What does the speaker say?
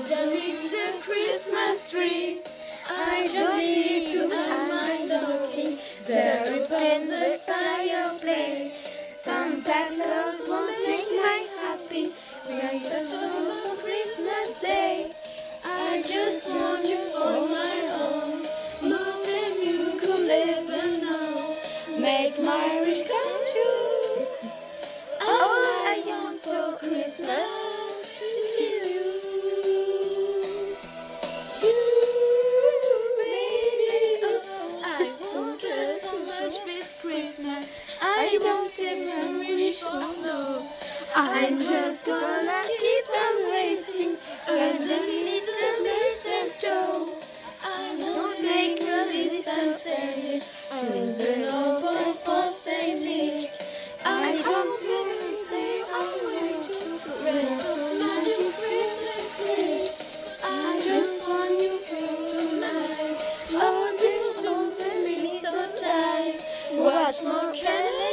don't need the Christmas tree. I don't need to hang my stocking there upon the fireplace. Santa Claus won't make my happy when I just on Christmas Day. I just want you for my own, more than you could ever know. Make my wish come true. All I want for Christmas is you. You, baby, oh, I won't ask for much this Christmas. I won't even wish for snow. I'm just gonna keep on waiting underneath the mistletoe. I won't make a list and send it to the Nobel for Saint Nick. I don't even say I'm waiting for Christmas magic Christmas Eve. I just want you here tonight. Oh, don't be so tight. What more can I